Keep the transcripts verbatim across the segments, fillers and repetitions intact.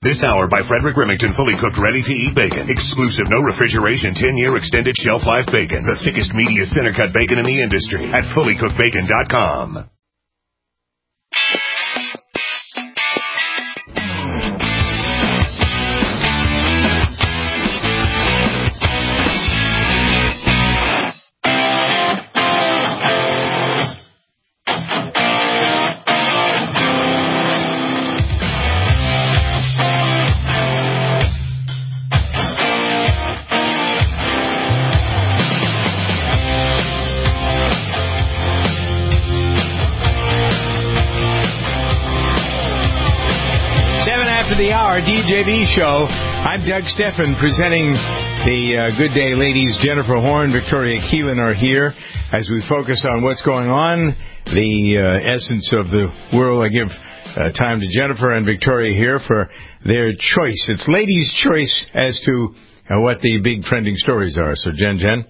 This hour by Frederick Remington, fully cooked, ready-to-eat bacon. Exclusive, no refrigeration, ten-year extended shelf life bacon. The thickest, meatiest, center-cut bacon in the industry at fully cooked bacon dot com. The hour D J B show. I'm Doug Steffen presenting the uh, Good Day ladies. Jennifer Horn, Victoria Keelan are here as we focus on what's going on, the uh, essence of the world. I give uh, time to Jennifer and Victoria here for their choice. It's ladies' choice as to uh, what the big trending stories are. So, Jen, Jen?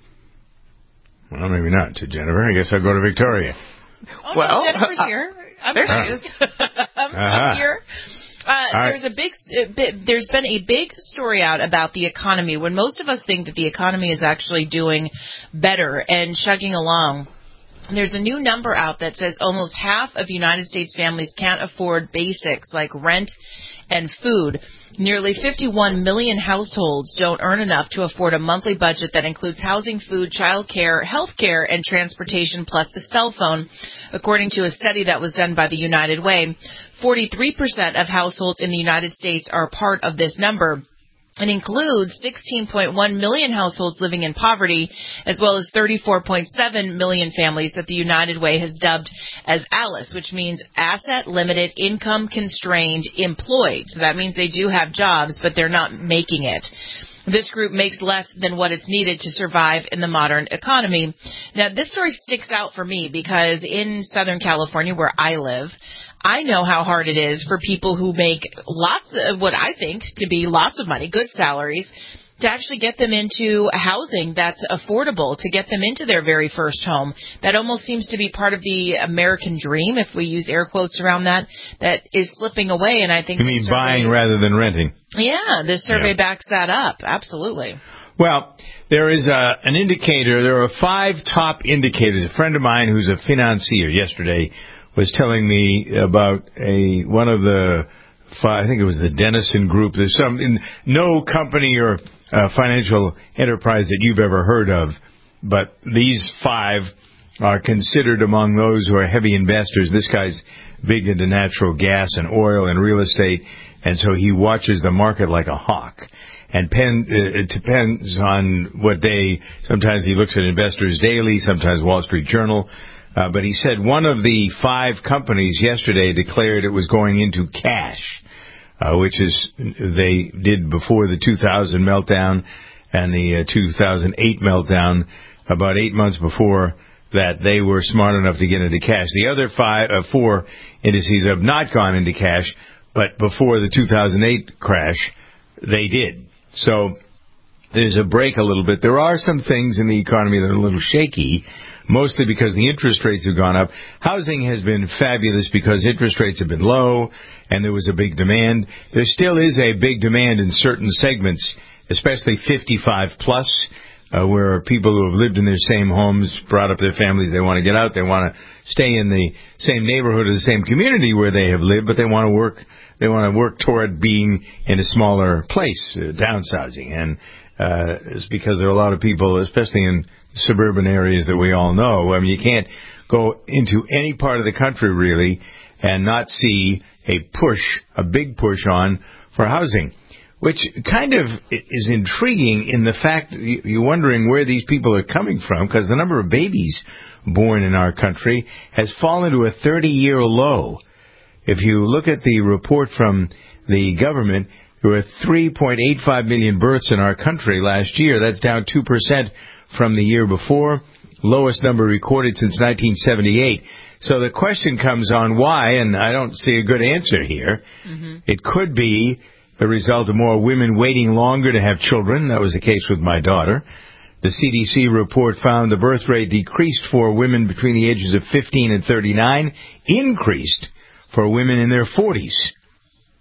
Well, maybe not to Jennifer. I guess I'll go to Victoria. Oh, well, no, Jennifer's uh, here. I'm, there uh, she is. I'm, uh-huh. I'm here. Uh, right. There's a big, uh, bit, there's been a big story out about the economy when most of us think that the economy is actually doing better and chugging along. There's a new number out that says almost half of United States families can't afford basics like rent and food. Nearly fifty-one million households don't earn enough to afford a monthly budget that includes housing, food, child care, health care, and transportation, plus a cell phone, according to a study that was done by the United Way. forty-three percent of households in the United States are part of this number. It includes sixteen point one million households living in poverty, as well as thirty-four point seven million families that the United Way has dubbed as ALICE, which means Asset Limited Income Constrained Employed. So that means they do have jobs, but they're not making it. This group makes less than what is needed to survive in the modern economy. Now, this story sticks out for me because in Southern California, where I live, I know how hard it is for people who make lots of what I think to be lots of money, good salaries, to actually get them into housing that's affordable, to get them into their very first home. That almost seems to be part of the American dream, if we use air quotes around that, that is slipping away. And I think you mean survey, buying rather than renting? Yeah, this survey yeah. backs that up. Absolutely. Well, there is a, an indicator. There are five top indicators. A friend of mine who's a financier yesterday was telling me about a one of the five, I think it was the Denison Group. There's some in, no company or uh, financial enterprise that you've ever heard of, but these five are considered among those who are heavy investors. This guy's big into natural gas and oil and real estate, and so he watches the market like a hawk. And pen, uh, it depends on what day. Sometimes he looks at Investors Daily, sometimes Wall Street Journal. Uh, but he said one of the five companies yesterday declared it was going into cash, uh, which is they did before the two thousand meltdown and the uh, two thousand eight meltdown. About eight months before that, they were smart enough to get into cash. The other five, uh, four indices have not gone into cash, but before the two thousand eight crash, they did. So there's a break a little bit. There are some things in the economy that are a little shaky, mostly because the interest rates have gone up. Housing has been fabulous because interest rates have been low and there was a big demand. There still is a big demand in certain segments, especially fifty-five plus, uh, where people who have lived in their same homes, brought up their families, they want to get out, they want to stay in the same neighborhood or the same community where they have lived, but they want to work, they want to work toward being in a smaller place, uh, downsizing. And uh, it's because there are a lot of people, especially in suburban areas that we all know. I mean, you can't go into any part of the country, really, and not see a push, a big push on for housing, which kind of is intriguing in the fact you're wondering where these people are coming from, because the number of babies born in our country has fallen to a thirty-year low. If you look at the report from the government, there were three point eight five million births in our country last year. That's down two percent from the year before, lowest number recorded since nineteen seventy-eight. So the question comes on why, and I don't see a good answer here. Mm-hmm. It could be a result of more women waiting longer to have children. That was the case with my daughter. The C D C report found the birth rate decreased for women between the ages of fifteen and thirty-nine, increased for women in their forties.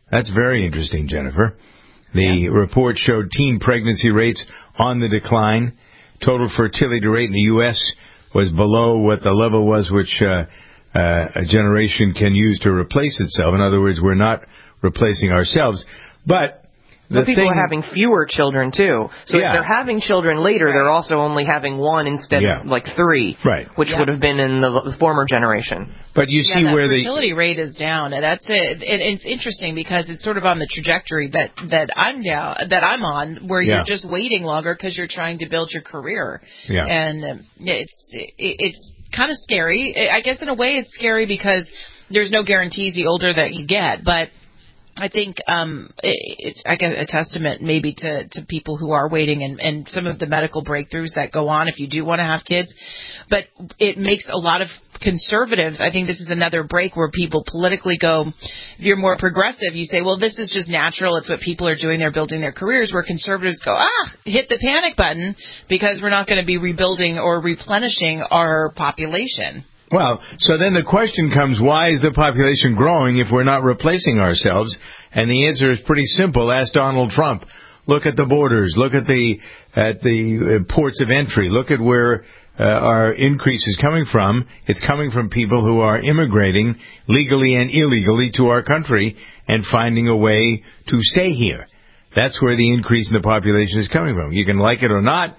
That's very interesting, Jennifer. The yeah. report showed teen pregnancy rates on the decline. Total fertility rate in the U S was below what the level was which uh, uh, a generation can use to replace itself. In other words, we're not replacing ourselves. But But people thing, are having fewer children, too. So yeah. if they're having children later, right. they're also only having one instead yeah. of, like, three, right. which yeah. would have been in the former generation. But you yeah, see that where the fertility rate is down. And that's it. it. It's interesting because it's sort of on the trajectory that, that I'm down, that I'm on, where yeah. you're just waiting longer because you're trying to build your career. Yeah. And um, it's it, it's kind of scary. I guess in a way it's scary because there's no guarantees the older that you get, but I think um, it, it's I guess a testament maybe to, to people who are waiting and, and some of the medical breakthroughs that go on if you do want to have kids. But it makes a lot of conservatives, I think this is another break where people politically go, if you're more progressive, you say, well, this is just natural. It's what people are doing. They're building their careers. Where conservatives go, ah, hit the panic button because we're not going to be rebuilding or replenishing our population. Well, so then the question comes, why is the population growing if we're not replacing ourselves? And the answer is pretty simple. Ask Donald Trump. Look at the borders. Look at the at the ports of entry. Look at where uh, our increase is coming from. It's coming from people who are immigrating legally and illegally to our country and finding a way to stay here. That's where the increase in the population is coming from. You can like it or not.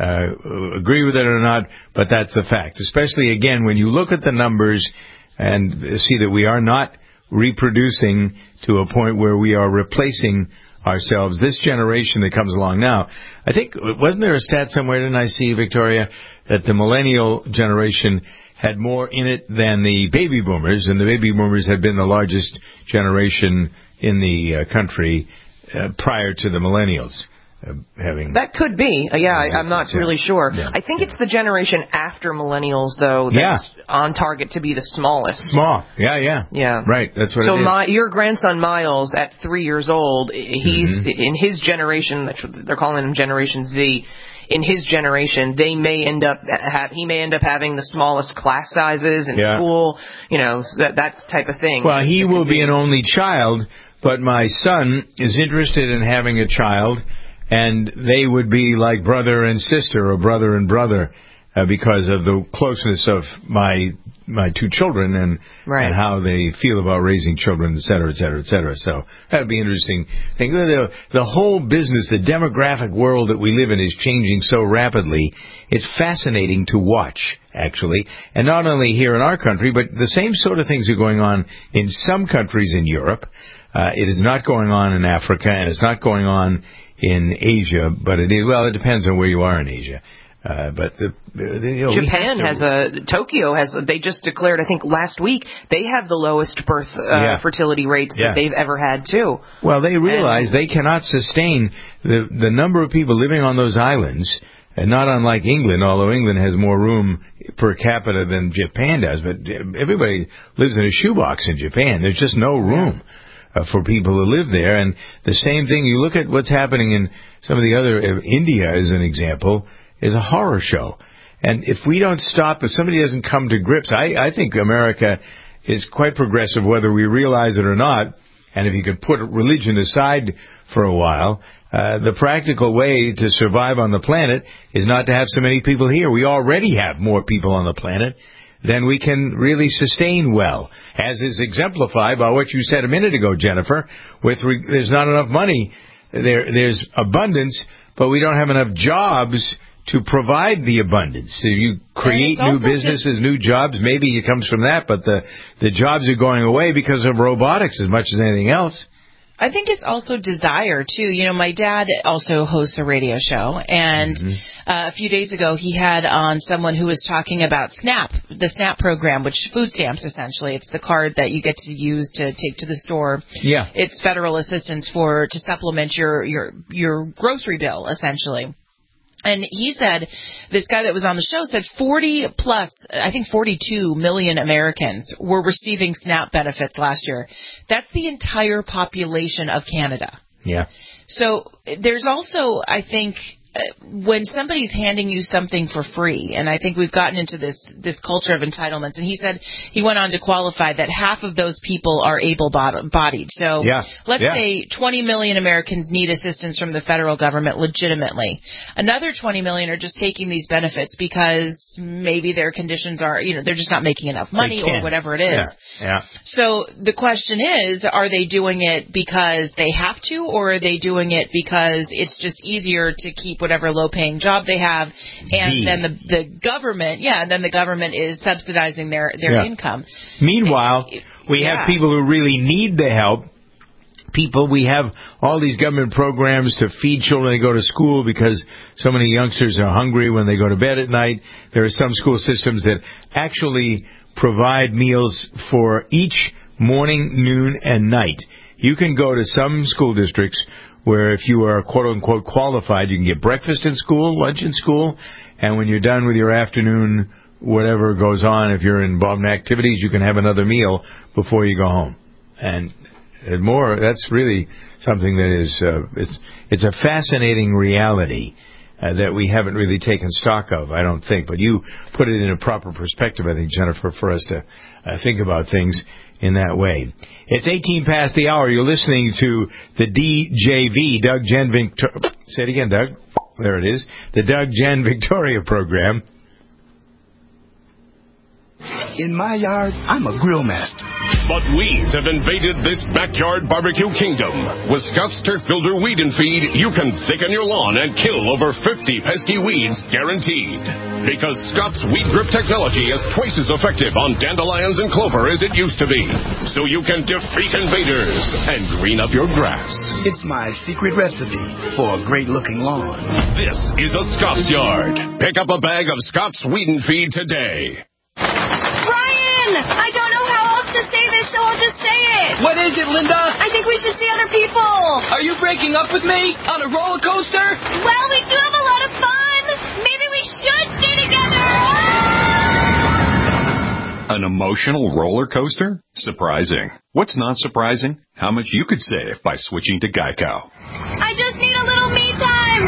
Uh, agree with it or not, but that's the fact. Especially, again, when you look at the numbers and see that we are not reproducing to a point where we are replacing ourselves. This generation that comes along now, I think, wasn't there a stat somewhere, didn't I see, Victoria, that the millennial generation had more in it than the baby boomers, and the baby boomers had been the largest generation in the uh, country uh, prior to the millennials. Uh, having that could be. Uh, yeah, I, I'm not yeah. really sure. Yeah. I think yeah. it's the generation after millennials, though, that's yeah. on target to be the smallest. Small. Yeah, yeah. Yeah. Right, that's what so it is. My, your grandson, Miles, at three years old, he's mm-hmm. in his generation, they're calling him Generation Z, in his generation, they may end up have, he may end up having the smallest class sizes in yeah. school, you know, that, that type of thing. Well, he will be an only child, but my son is interested in having a child, and they would be like brother and sister or brother and brother uh, because of the closeness of my my two children and right. and how they feel about raising children, et cetera, et cetera, et cetera. So that would be interesting. I think the, the whole business, the demographic world that we live in is changing so rapidly. It's fascinating to watch, actually. And not only here in our country, but the same sort of things are going on in some countries in Europe. Uh, it is not going on in Africa, and it's not going on in Asia, but it is, well, it depends on where you are in Asia. Uh, but the, the, you know, Japan has a, Tokyo has, they just declared, I think last week, they have the lowest birth uh, yeah. fertility rates yeah. that they've ever had, too. Well, they realize and, they cannot sustain the, the number of people living on those islands, and not unlike England, although England has more room per capita than Japan does, but everybody lives in a shoebox in Japan. There's just no room. Yeah. Uh, for people who live there. And the same thing, you look at what's happening in some of the other, uh, India as an example, is a horror show. And if we don't stop, if somebody doesn't come to grips, I, I think America is quite progressive whether we realize it or not. And if you could put religion aside for a while, uh, the practical way to survive on the planet is not to have so many people here. We already have more people on the planet then we can really sustain well, as is exemplified by what you said a minute ago, Jennifer. With re- there's not enough money, there there's abundance, but we don't have enough jobs to provide the abundance. So you create new businesses, new jobs. Maybe it comes from that, but the the jobs are going away because of robotics as much as anything else. I think it's also desire, too. You know, my dad also hosts a radio show, and mm-hmm. uh, a few days ago he had on someone who was talking about SNAP, the SNAP program, which food stamps, essentially. It's the card that you get to use to take to the store. Yeah. It's federal assistance for to supplement your, your, your grocery bill, essentially. And he said, this guy that was on the show said forty plus, I think forty-two million Americans were receiving SNAP benefits last year. That's the entire population of Canada. Yeah. So there's also, I think, when somebody's handing you something for free, and I think we've gotten into this this culture of entitlements, and he said he went on to qualify that half of those people are able-bodied. So yeah. let's yeah. say twenty million Americans need assistance from the federal government legitimately. Another twenty million are just taking these benefits because maybe their conditions are, you know, they're just not making enough money or whatever it is. Yeah. yeah. So the question is, are they doing it because they have to, or are they doing it because it's just easier to keep whatever low-paying job they have, and B. then the the government, yeah, and then the government is subsidizing their their yeah. income. Meanwhile, it, we yeah. have people who really need the help. People, we have all these government programs to feed children to go to school because so many youngsters are hungry when they go to bed at night. There are some school systems that actually provide meals for each morning, noon, and night. You can go to some school districts where if you are quote-unquote qualified, you can get breakfast in school, lunch in school, and when you're done with your afternoon, whatever goes on, if you're involved in activities, you can have another meal before you go home. And And more, that's really something that is, uh, it's, it's a fascinating reality uh, that we haven't really taken stock of, I don't think. But you put it in a proper perspective, I think, Jennifer, for us to uh, think about things in that way. It's eighteen past the hour. You're listening to the D J V, Doug Jen Victoria. Say it again, Doug. There it is. The Doug Jen Victoria program. In my yard, I'm a grill master. But weeds have invaded this backyard barbecue kingdom. With Scott's Turf Builder Weed and Feed, you can thicken your lawn and kill over fifty pesky weeds guaranteed. Because Scott's Weed Grip technology is twice as effective on dandelions and clover as it used to be. So you can defeat invaders and green up your grass. It's my secret recipe for a great-looking lawn. This is a Scott's Yard. Pick up a bag of Scott's Weed and Feed today. Brian! I don't know how else to say this, so I'll just say it. What is it, Linda? I think we should see other people. Are you breaking up with me? On a roller coaster? Well, we do have a lot of fun. Maybe we should stay together. An emotional roller coaster? Surprising. What's not surprising? How much you could save by switching to Geico. I just need a little me time.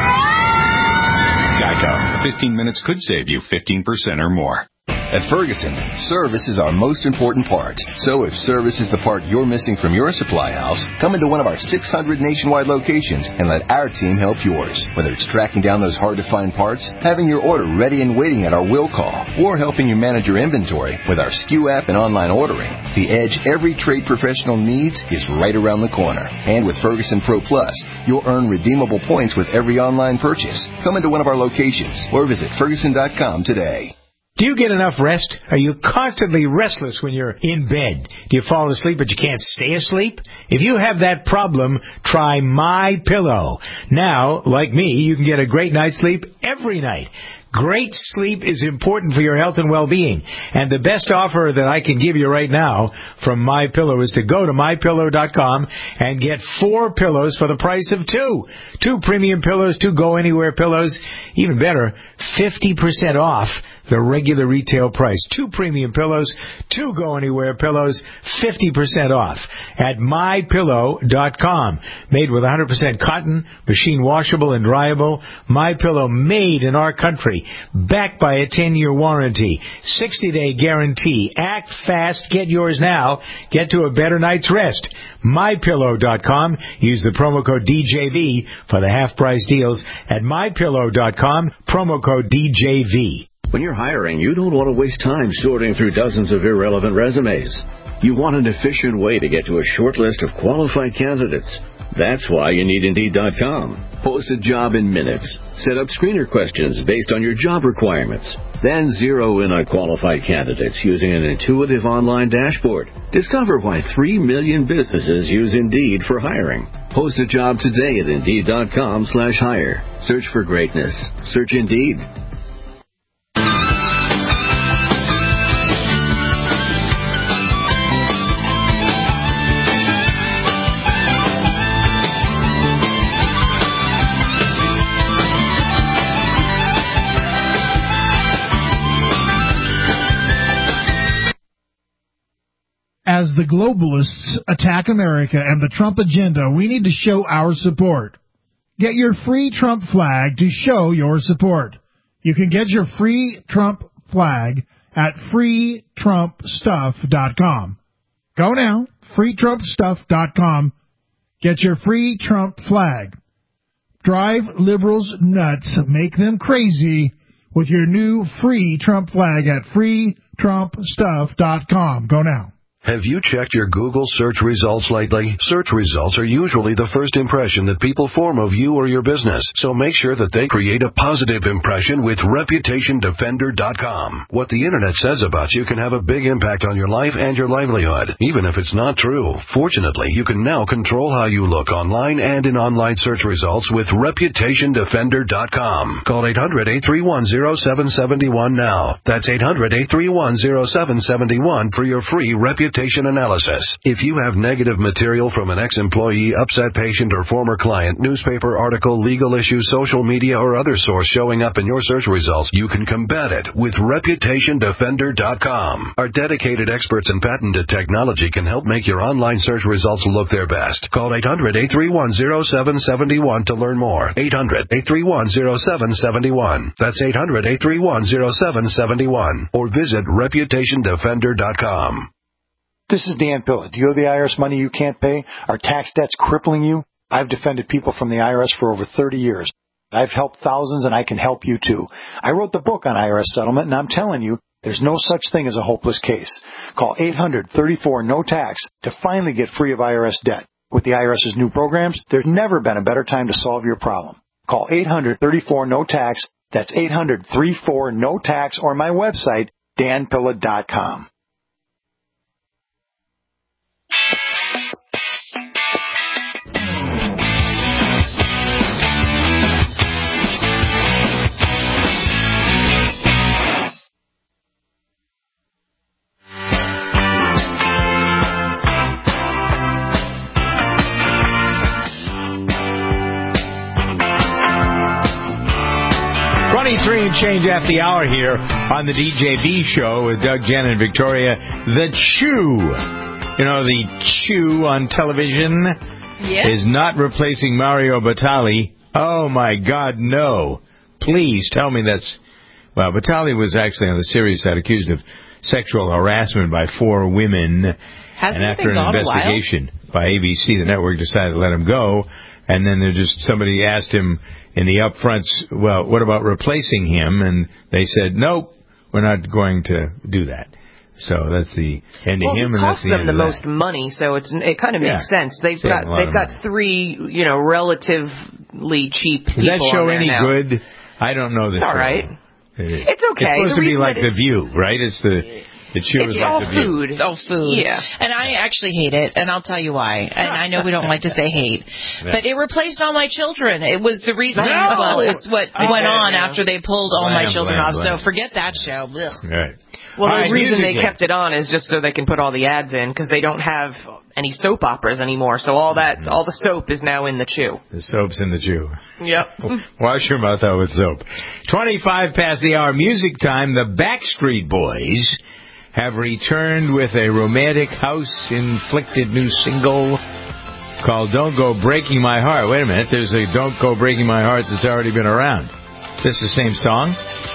Geico. fifteen minutes could save you fifteen percent or more. At Ferguson, service is our most important part. So if service is the part you're missing from your supply house, come into one of our six hundred nationwide locations and let our team help yours. Whether it's tracking down those hard-to-find parts, having your order ready and waiting at our will call, or helping you manage your inventory with our S K U app and online ordering, the edge every trade professional needs is right around the corner. And with Ferguson Pro Plus, you'll earn redeemable points with every online purchase. Come into one of our locations or visit Ferguson dot com today. Do you get enough rest? Are you constantly restless when you're in bed? Do you fall asleep but you can't stay asleep? If you have that problem, try MyPillow. Now, like me, you can get a great night's sleep every night. Great sleep is important for your health and well-being. And the best offer that I can give you right now from MyPillow is to go to my pillow dot com and get four pillows for the price of two. Two premium pillows, two go-anywhere pillows. Even better, fifty percent off the regular retail price. Two premium pillows, two go-anywhere pillows, fifty percent off at my pillow dot com. Made with one hundred percent cotton, machine washable and dryable. MyPillow made in our country. Backed by a ten-year warranty. sixty-day guarantee. Act fast. Get yours now. Get to a better night's rest. my pillow dot com. Use the promo code D J V for the half-price deals at my pillow dot com. Promo code D J V. When you're hiring, you don't want to waste time sorting through dozens of irrelevant resumes. You want an efficient way to get to a short list of qualified candidates. That's why you need Indeed dot com. Post a job in minutes. Set up screener questions based on your job requirements. Then zero in on qualified candidates using an intuitive online dashboard. Discover why three million businesses use Indeed for hiring. Post a job today at Indeed dot com slash hire. Search for greatness. Search Indeed. As the globalists attack America and the Trump agenda, we need to show our support. get your free Trump flag to show your support. You can get your free Trump flag at free trump stuff dot com. Go now, free trump stuff dot com. Get your free Trump flag. Drive liberals nuts, make them crazy with your new free Trump flag at free trump stuff dot com. Go now. Have you checked your Google search results lately? Search results are usually the first impression that people form of you or your business, so make sure that they create a positive impression with reputation defender dot com. What the Internet says about you can have a big impact on your life and your livelihood, even if it's not true. Fortunately, you can now control how you look online and in online search results with reputation defender dot com. Call eight hundred, eight three one, zero seven seven one now. That's eight hundred, eight three one, zero seven seven one for your free reputation analysis. If you have negative material from an ex-employee, upset patient, or former client, newspaper article, legal issue, social media, or other source showing up in your search results, you can combat it with reputation defender dot com. Our dedicated experts in patented technology can help make your online search results look their best. Call eight hundred, eight three one, zero seven seven one to learn more. eight hundred, eight three one, zero seven seven one. That's eight hundred, eight three one, zero seven seven one. Or visit reputation defender dot com. This is Dan Pilla. Do you owe the I R S money you can't pay? Are tax debts crippling you? I've defended people from the I R S for over thirty years. I've helped thousands, and I can help you too. I wrote the book on I R S settlement, and I'm telling you, there's no such thing as a hopeless case. Call eight hundred, thirty-four, no tax to finally get free of I R S debt. With the IRS's new programs, there's never been a better time to solve your problem. Call eight hundred, thirty-four, no tax. That's eight hundred, thirty-four, no tax, or my website, dan pilla dot com. twenty-three and change after the hour here on the D J B show with Doug, Jen, and Victoria. The Chew. You know, the Chew on television yes. is not replacing Mario Batali. Oh, my God, no. Please tell me that's... Well, Batali was actually on the serious side accused of sexual harassment by four women. Hasn't and after an investigation by A B C, the network decided to let him go. And then there just somebody asked him in the upfronts, well, what about replacing him? And they said, nope, we're not going to do that. So that's the end well, of him, and that's the them end the of most that. money, so it's it kind of makes yeah. sense. They've Saving got they've got money. three, you know, relatively cheap Is people. that show on there any now. good? I don't know this. It's all right. It it's okay. It's supposed the to be like The it's, View, right? It's the the chew it's is all like The food. View. It's all food. Yeah. And I actually hate it, and I'll tell you why. And I know we don't like to say hate, yeah. but it replaced All My Children. It was the reason. No! Well, it's what Oh, went on yeah. after they pulled All Blam, My Children blam, off. blam. So forget that show. Ugh. Right. Well, All the right, reason they music kept it on is just so they can put all the ads in, because they don't have any soap operas anymore. So all that, mm-hmm. all the soap is now in the Chew. The soap's in the Chew. Yep. Wash your mouth out with soap. twenty-five past the hour. Music time. The Backstreet Boys have returned with a romantic house-inflicted new single called Don't Go Breaking My Heart. Wait a minute. There's a Don't Go Breaking My Heart that's already been around. Is this the same song?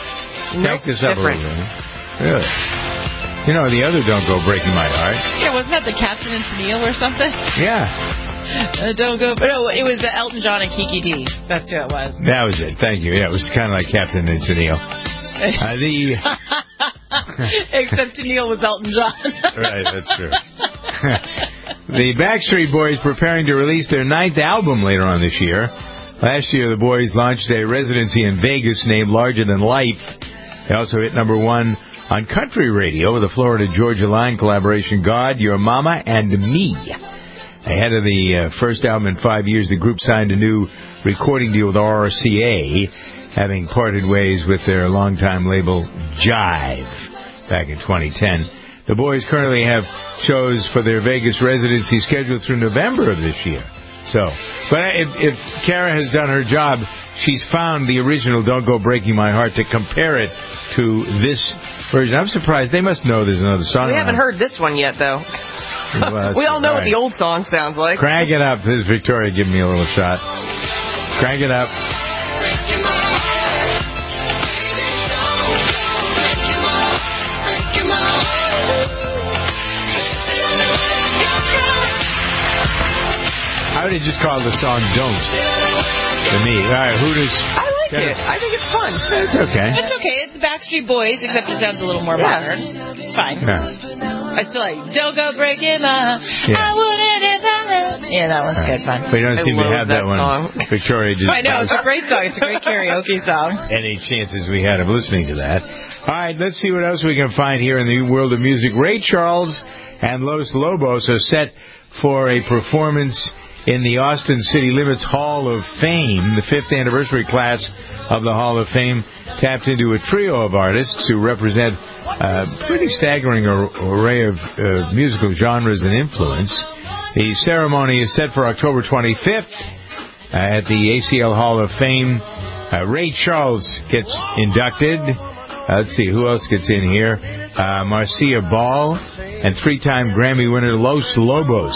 Nope, Take this up different. a little bit. Really? You know, the other Don't Go Breaking My Heart. Yeah, wasn't that the Captain and Tennille or something? Yeah. Uh, don't go. No, it was uh, Elton John and Kiki D. That's who it was. That was it. Thank you. Yeah, it was kind of like Captain and Tennille. Uh, the Except Tennille was Elton John. Right, that's true. The Backstreet Boys preparing to release their ninth album later on this year. Last year, the boys launched a residency in Vegas named Larger Than Life. They also hit number one on country radio with the Florida Georgia Line collaboration God, Your Mama, and Me. Ahead of the uh, first album in five years, the group signed a new recording deal with R C A, having parted ways with their longtime label Jive back in twenty ten. The boys currently have shows for their Vegas residency scheduled through November of this year. So, but if, if Kara has done her job, she's found the original Don't Go Breaking My Heart to compare it to this version. I'm surprised. They must know there's another song. We around. haven't heard this one yet, though. Well, we all know right. what the old song sounds like. Crank it up. This is Victoria giving me a little shot. Crank it up. I would have just called the song Don't to me. All right, Hooters. I like it. I think it's fun. It's okay. It's okay. It's Backstreet Boys, except it sounds a little more Yeah. modern. It's fine. Yeah. I still like, don't go breaking my, Yeah. I wouldn't if I loved. Yeah, that one's good fun. We don't I seem to love have that, that one. song. Victoria just I know, it's a great song. It's a great karaoke song. any chances we had of listening to that. All right, let's see what else we can find here in the world of music. Ray Charles and Los Lobos are set for a performance in the Austin City Limits Hall of Fame. The fifth anniversary class of the Hall of Fame tapped into a trio of artists who represent a pretty staggering ar- array of uh, musical genres and influence. The ceremony is set for October twenty-fifth uh, at the A C L Hall of Fame. Uh, Ray Charles gets inducted. Uh, let's see, who else gets in here? Uh, Marcia Ball and three-time Grammy winner Los Lobos,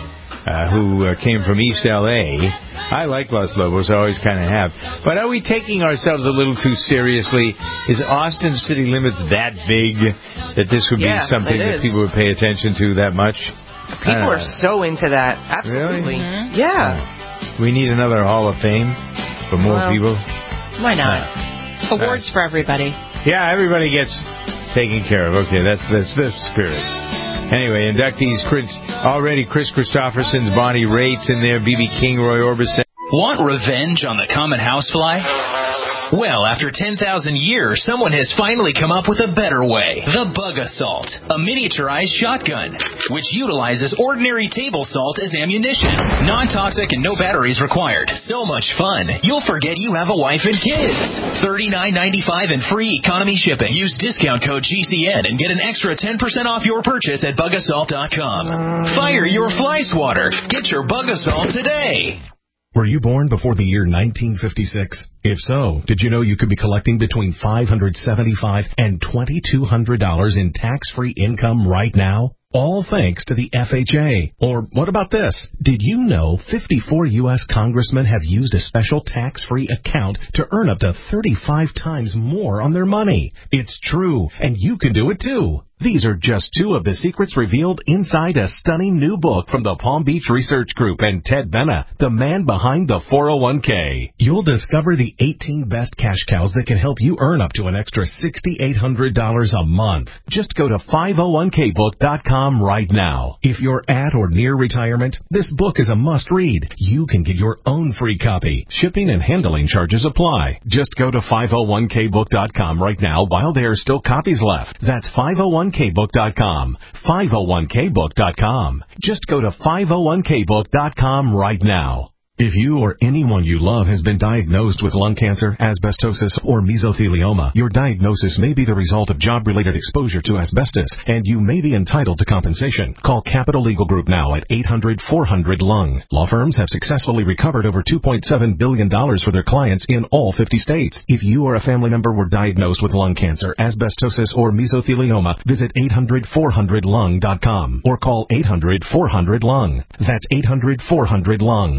uh, who uh, came from East L A. I like Los Lobos, I always kind of have. But are we taking ourselves a little too seriously? Is Austin City Limits that big that this would Yeah, be something it that is. people would pay attention to that much? People are so into that. Absolutely. Really? Mm-hmm. Yeah. We need another Hall of Fame for more Well, people. Why not? Awards for everybody. Yeah, everybody gets taken care of. Okay, that's that's the spirit. Anyway, inductees Chris, already Chris Christopherson's Bonnie Raitt's in there, B B King, Roy Orbison. Want revenge on the common housefly? Well, after ten thousand years, someone has finally come up with a better way. The Bug Assault, a miniaturized shotgun, which utilizes ordinary table salt as ammunition. Non-toxic and no batteries required. So much fun, you'll forget you have a wife and kids. thirty-nine ninety-five and free economy shipping. Use discount code G C N and get an extra ten percent off your purchase at bug assault dot com. Fire your fly swatter. Get your Bug Assault today. Were you born before the year nineteen fifty-six? If so, did you know you could be collecting between five hundred seventy-five dollars and twenty-two hundred dollars in tax-free income right now? All thanks to the F H A. Or what about this? Did you know fifty-four U S congressmen have used a special tax-free account to earn up to thirty-five times more on their money? It's true, and you can do it too. These are just two of the secrets revealed inside a stunning new book from the Palm Beach Research Group and Ted Benna, the man behind the four oh one k. You'll discover the eighteen best cash cows that can help you earn up to an extra six thousand eight hundred dollars a month. Just go to five oh one k book dot com right now. If you're at or near retirement, this book is a must-read. You can get your own free copy. Shipping and handling charges apply. Just go to five oh one k book dot com right now while there are still copies left. That's five oh one k book dot com. five oh one k book dot com. Just go to five oh one k book dot com right now. If you or anyone you love has been diagnosed with lung cancer, asbestosis, or mesothelioma, your diagnosis may be the result of job-related exposure to asbestos, and you may be entitled to compensation. Call Capital Legal Group now at eight hundred four hundred lung. Law firms have successfully recovered over two point seven billion dollars for their clients in all fifty states. If you or a family member were diagnosed with lung cancer, asbestosis, or mesothelioma, visit eight hundred four hundred lung dot com or call eight hundred four hundred lung. That's eight hundred four hundred lung.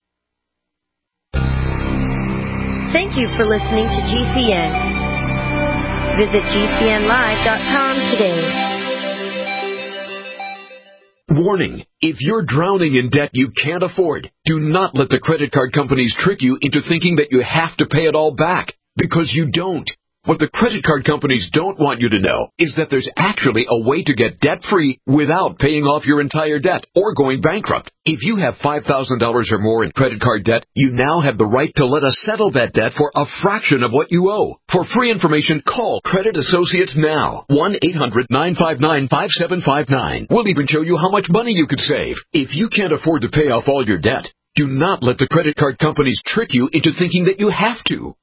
Thank you for listening to G C N. Visit G C N live dot com today. Warning, if you're drowning in debt you can't afford, do not let the credit card companies trick you into thinking that you have to pay it all back, because you don't. What the credit card companies don't want you to know is that there's actually a way to get debt-free without paying off your entire debt or going bankrupt. If you have five thousand dollars or more in credit card debt, you now have the right to let us settle that debt for a fraction of what you owe. For free information, call Credit Associates now. one eight hundred nine five nine five seven five nine. We'll even show you how much money you could save. If you can't afford to pay off all your debt, do not let the credit card companies trick you into thinking that you have to.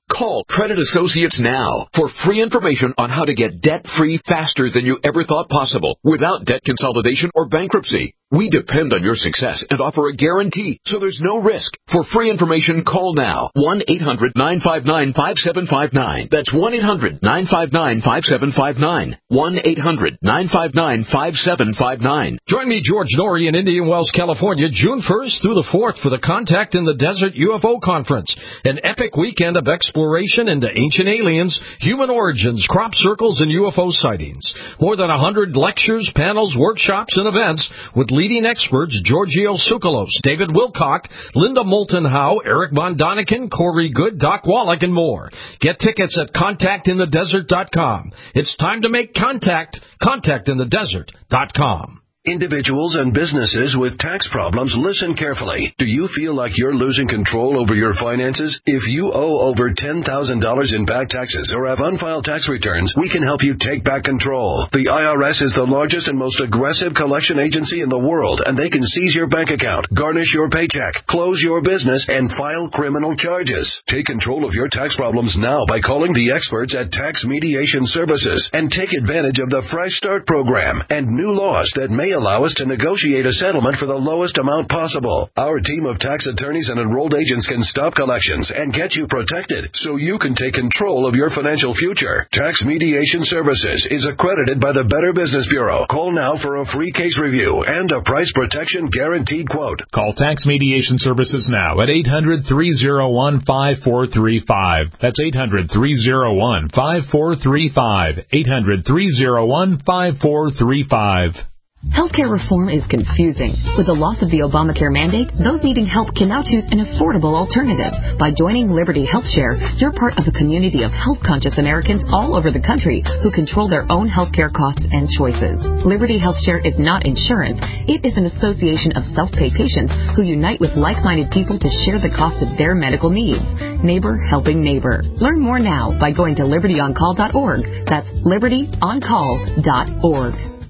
Call Credit Associates now for free information on how to get debt-free faster than you ever thought possible without debt consolidation or bankruptcy. We depend on your success and offer a guarantee, so there's no risk. For free information, call now. one eight hundred nine five nine five seven five nine. That's one eight hundred nine five nine five seven five nine. one eight hundred nine five nine five seven five nine. Join me, George Norrie, in Indian Wells, California, June first through the fourth for the Contact in the Desert U F O Conference, an epic weekend of exploration into ancient aliens, human origins, crop circles, and U F O sightings. More than one hundred lectures, panels, workshops, and events with leading experts Giorgio Tsoukalos, David Wilcock, Linda Moulton Howe, Eric Von Daniken, Corey Good, Doc Wallach, and more. Get tickets at contact in the desert dot com. It's time to make contact. contact in the desert dot com. Individuals and businesses with tax problems, listen carefully. Do you feel like you're losing control over your finances? If you owe over ten thousand dollars in back taxes or have unfiled tax returns, we can help you take back control. The I R S is the largest and most aggressive collection agency in the world, and they can seize your bank account, garnish your paycheck, close your business, and file criminal charges. Take control of your tax problems now by calling the experts at Tax Mediation Services and take advantage of the Fresh Start program and new laws that may allow us to negotiate a settlement for the lowest amount possible. Our team of tax attorneys and enrolled agents can stop collections and get you protected so you can take control of your financial future. Tax Mediation Services is accredited by the Better Business Bureau. Call now for a free case review and a price protection guaranteed quote. Call Tax Mediation Services now at eight hundred, three oh one, five four three five. That's eight hundred, three oh one, five four three five. eight hundred, three oh one, five four three five. Healthcare reform is confusing. With the loss of the Obamacare mandate, those needing help can now choose an affordable alternative. By joining Liberty HealthShare, you're part of a community of health-conscious Americans all over the country who control their own healthcare costs and choices. Liberty HealthShare is not insurance. It is an association of self-pay patients who unite with like-minded people to share the cost of their medical needs. Neighbor helping neighbor. Learn more now by going to liberty on call dot org. That's liberty on call dot org.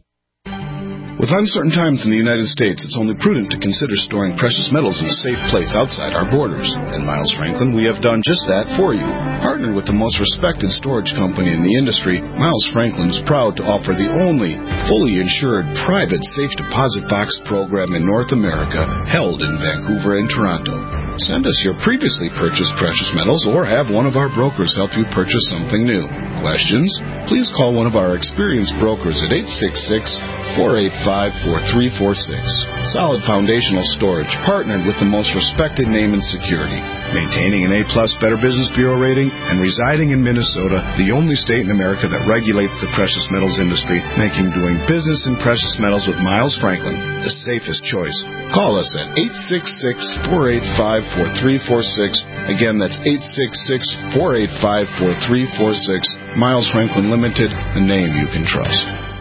With uncertain times in the United States, it's only prudent to consider storing precious metals in a safe place outside our borders. In Miles Franklin, we have done just that for you. Partnered with the most respected storage company in the industry, Miles Franklin is proud to offer the only fully insured private safe deposit box program in North America, held in Vancouver and Toronto. Send us your previously purchased precious metals or have one of our brokers help you purchase something new. Questions? Please call one of our experienced brokers at eight six six, four eight five, four three four six. Solid foundational storage, partnered with the most respected name in security. Maintaining an A-plus Better Business Bureau rating and residing in Minnesota, the only state in America that regulates the precious metals industry, making doing business in precious metals with Miles Franklin the safest choice. Call us at eight six six, four eight five, four three four six. Again, that's eight six six, four eight five, four three four six. Miles Franklin Limited, a name you can trust.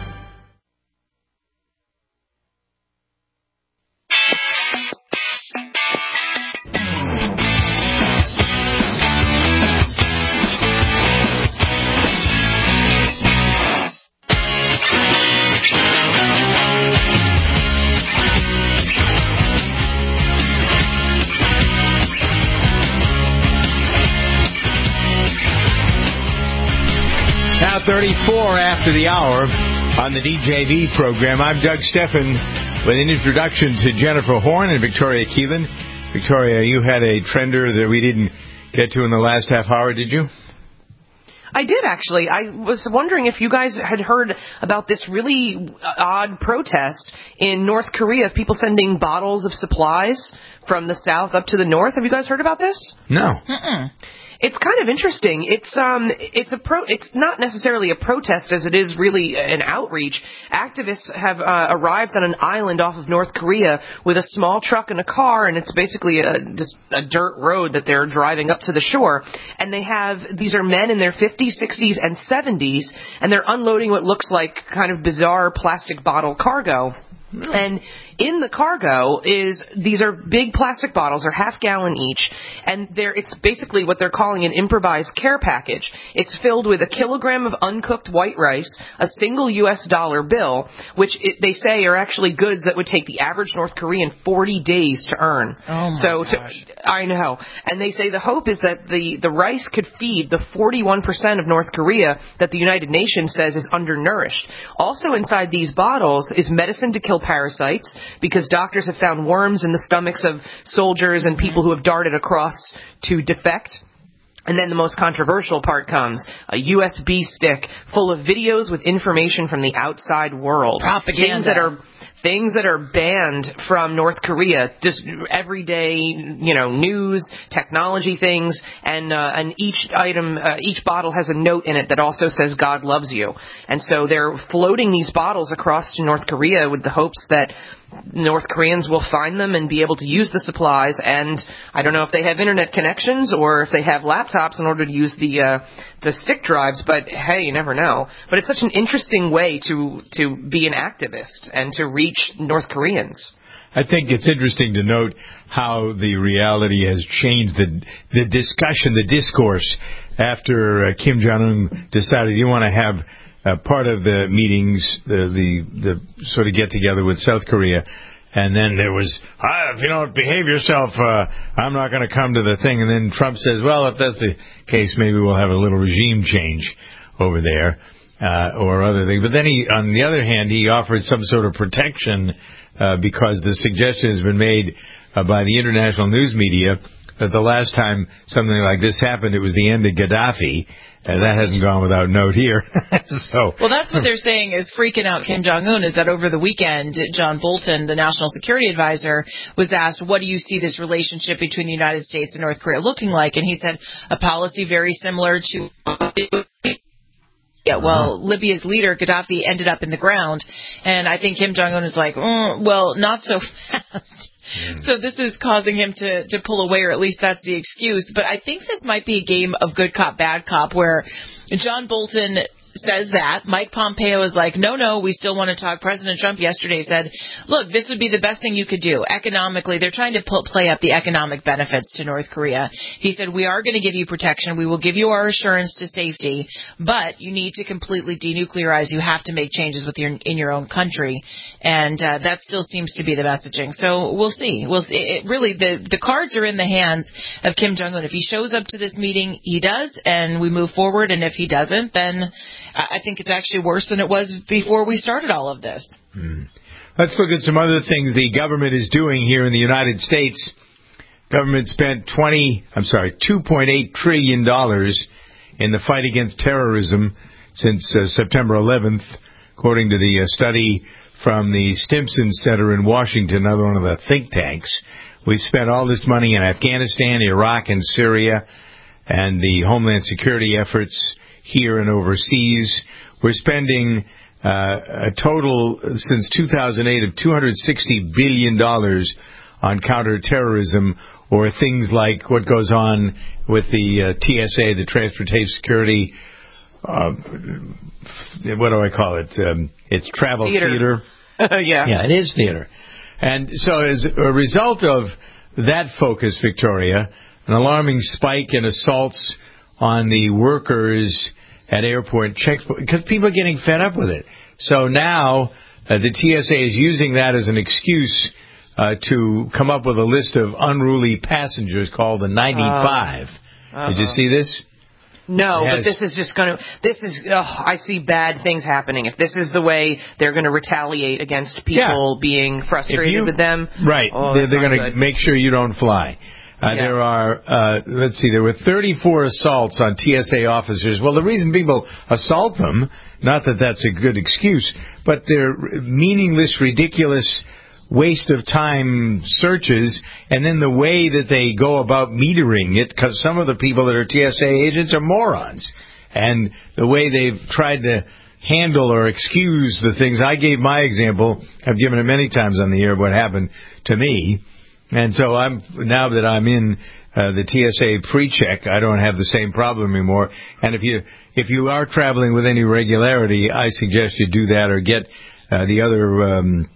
thirty-four after the hour on the D J V program. I'm Doug Steffen with an introduction to Jennifer Horn and Victoria Keelan. Victoria, you had a trender that we didn't get to in the last half hour, did you? I did, actually. I was wondering if you guys had heard about this really odd protest in North Korea of people sending bottles of supplies from the south up to the north. Have you guys heard about this? No. Mm-mm. It's kind of interesting. It's um, it's a pro. It's not necessarily a protest as it is really an outreach. Activists have uh, arrived on an island off of North Korea with a small truck and a car, and it's basically a, just a dirt road that they're driving up to the shore. And they have these are men in their fifties, sixties, and seventies, and they're unloading what looks like kind of bizarre plastic bottle cargo. And in the cargo is these are big plastic bottles, they're half gallon each, and they're it's basically what they're calling an improvised care package. It's filled with a kilogram of uncooked white rice, a single U S dollar bill, which it, they say are actually goods that would take the average North Korean forty days to earn. Oh my so gosh. To, I know. And they say the hope is that the, the rice could feed the forty-one percent of North Korea that the United Nations says is undernourished. Also inside these bottles is medicine to kill parasites, because doctors have found worms in the stomachs of soldiers and people who have darted across to defect. And then the most controversial part comes, a U S B stick full of videos with information from the outside world. Propaganda. Things that are things that are banned from North Korea, just everyday, you know, news, technology things, and uh, and each item, uh, each bottle has a note in it that also says God loves you. And so they're floating these bottles across to North Korea with the hopes that North Koreans will find them and be able to use the supplies. And I don't know if they have internet connections or if they have laptops in order to use the uh, the stick drives, but hey, you never know. But it's such an interesting way to to be an activist and to reach North Koreans. I think it's interesting to note how the reality has changed the the discussion, the discourse after uh, Kim Jong-un decided you want to have uh, part of the meetings, the, the the sort of get together with South Korea, and then there was, ah, if you don't behave yourself, uh, I'm not going to come to the thing. And then Trump says, well, if that's the case, maybe we'll have a little regime change over there uh, or other things. But then he, on the other hand, he offered some sort of protection uh, because the suggestion has been made uh, by the international news media that the last time something like this happened, it was the end of Gaddafi. And that hasn't gone without note here. so, well, that's what they're saying is freaking out Kim Jong-un, is that over the weekend, John Bolton, the National Security Advisor, was asked, what do you see this relationship between the United States and North Korea looking like? And he said, a policy very similar to... Yeah, well, uh-huh. Libya's leader, Gaddafi, ended up in the ground. And I think Kim Jong-un is like, mm, well, not so fast. Mm. So this is causing him to, to pull away, or at least that's the excuse. But I think this might be a game of good cop, bad cop, where John Bolton says that. Mike Pompeo is like, no, no, we still want to talk. President Trump yesterday said, look, this would be the best thing you could do. Economically, they're trying to put, play up the economic benefits to North Korea. He said, we are going to give you protection. We will give you our assurance to safety, but you need to completely denuclearize. You have to make changes with your, in your own country. And uh, that still seems to be the messaging. So we'll see. We'll see. It, really, the, the cards are in the hands of Kim Jong-un. If he shows up to this meeting, he does, and we move forward. And if he doesn't, then I think it's actually worse than it was before we started all of this. Hmm. Let's look at some other things the government is doing here in the United States. Government spent twenty, I'm sorry, two point eight trillion dollars in the fight against terrorism since uh, September eleventh, according to the uh, study from the Stimson Center in Washington, another one of the think tanks. We've spent all this money in Afghanistan, Iraq, and Syria, and the Homeland Security efforts here and overseas. We're spending uh, a total since two thousand eight of two hundred sixty billion dollars on counterterrorism, or things like what goes on with the uh, T S A, the Transportation Security, uh, what do I call it? Um, it's travel theater. theater. yeah. Yeah, it is theater. And so as a result of that focus, Victoria, an alarming spike in assaults on the workers at airport checks, because people are getting fed up with it. So now uh, the T S A is using that as an excuse uh, to come up with a list of unruly passengers called the ninety-five. Uh, Did you see this? No, has, but this is just going to, this is, oh, I see bad things happening. If this is the way they're going to retaliate against people yeah. being frustrated you, with them. Right. Oh, they're they're going to make sure you don't fly. Uh, yeah. There are, uh, let's see, there were thirty-four assaults on T S A officers. Well, the reason people assault them, not that that's a good excuse, but they're meaningless, ridiculous, waste of time searches, and then the way that they go about metering it, because some of the people that are T S A agents are morons, and the way they've tried to handle or excuse the things. I gave my example, I've given it many times on the air, what happened to me. And so I'm now that I'm in uh, the T S A pre-check, I don't have the same problem anymore. And if you if you are traveling with any regularity, I suggest you do that or get uh, the other um,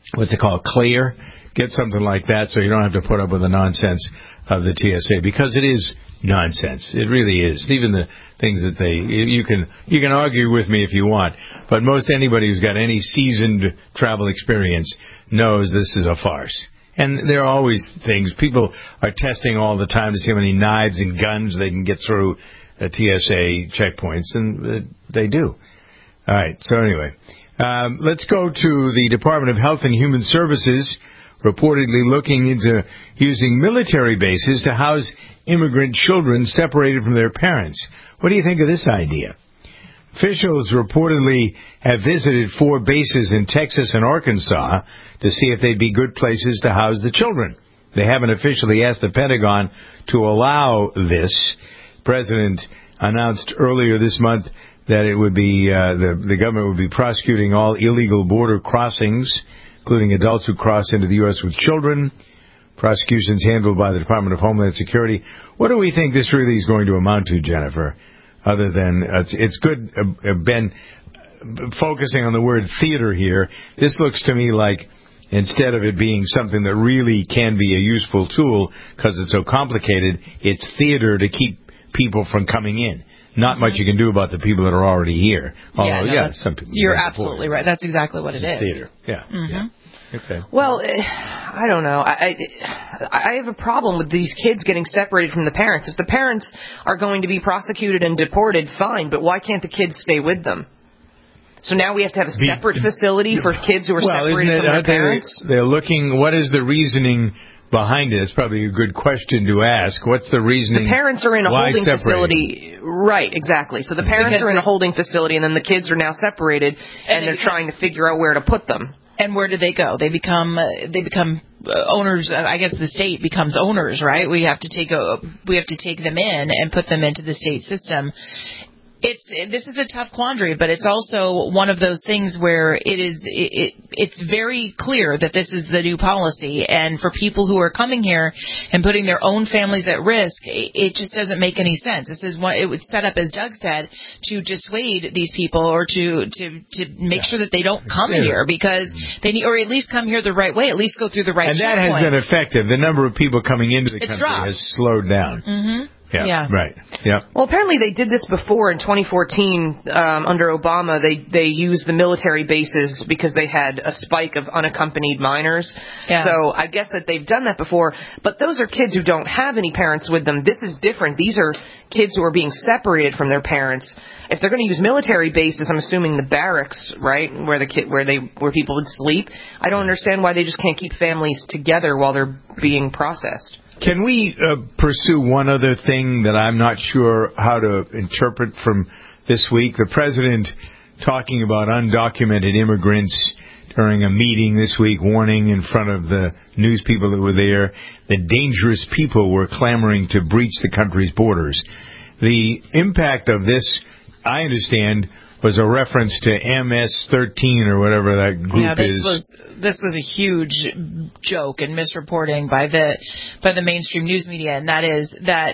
what's it called, clear. Get something like that so you don't have to put up with the nonsense of the T S A, because it is nonsense. It really is. Even the things that they, you can you can argue with me if you want, but most anybody who's got any seasoned travel experience knows this is a farce. And there are always things. People are testing all the time to see how many knives and guns they can get through uh, T S A checkpoints, and uh, they do. All right, so anyway, um, let's go to the Department of Health and Human Services, reportedly looking into using military bases to house immigrant children separated from their parents. What do you think of this idea? Officials reportedly have visited four bases in Texas and Arkansas to see if they'd be good places to house the children. They haven't officially asked the Pentagon to allow this. The President announced earlier this month that it would be uh, the, the government would be prosecuting all illegal border crossings, including adults who cross into the U S with children. Prosecutions handled by the Department of Homeland Security. What do we think this really is going to amount to, Jennifer? Other than, uh, it's, it's good, uh, Ben, focusing on the word theater here. This looks to me like, instead of it being something that really can be a useful tool because it's so complicated, it's theater to keep people from coming in. Not mm-hmm. much you can do about the people that are already here. Although, yeah, no, yeah some people. You're absolutely right. That's exactly what it is. Theater, yeah. Mm-hmm. yeah. Okay. Well, I don't know. I, I I have a problem with these kids getting separated from the parents. If the parents are going to be prosecuted and deported, fine, but why can't the kids stay with them? So now we have to have a separate the, facility for kids who are well, separated isn't it, from their they, parents? They're looking, what is the reasoning behind it? It's probably a good question to ask. What's the reasoning? The parents are in a holding separated? facility. Right, exactly. So the parents because are in a holding facility, and then the kids are now separated, and, and they're become, trying to figure out where to put them. And where do they go? They become uh, they become uh, owners. Uh, I guess the state becomes owners, right? We have to take a, we have to take them in and put them into the state system. It's this is a tough quandary, but it's also one of those things where it is it, it it's very clear that this is the new policy, and for people who are coming here and putting their own families at risk, it, it just doesn't make any sense. This is what it was set up, as Doug said, to dissuade these people or to to to make yeah. sure that they don't come yeah. here because they need, or at least come here the right way, at least go through the right. And that has point. been effective. The number of people coming into the it's country dropped. has slowed down. Mm-hmm. Yeah, yeah. Right. Yeah. Well, apparently they did this before in twenty fourteen um, under Obama. They they used the military bases because they had a spike of unaccompanied minors. Yeah. So I guess that they've done that before. But those are kids who don't have any parents with them. This is different. These are kids who are being separated from their parents. If they're going to use military bases, I'm assuming the barracks, right, where the kid where they where people would sleep. I don't understand why they just can't keep families together while they're being processed. Can we uh, pursue one other thing that I'm not sure how to interpret from this week? The president talking about undocumented immigrants during a meeting this week, warning in front of the news people that were there that dangerous people were clamoring to breach the country's borders. The impact of this, I understand, was a reference to M S thirteen or whatever that group yeah, this is. Was, this was a huge joke and misreporting by the by the mainstream news media, and that is that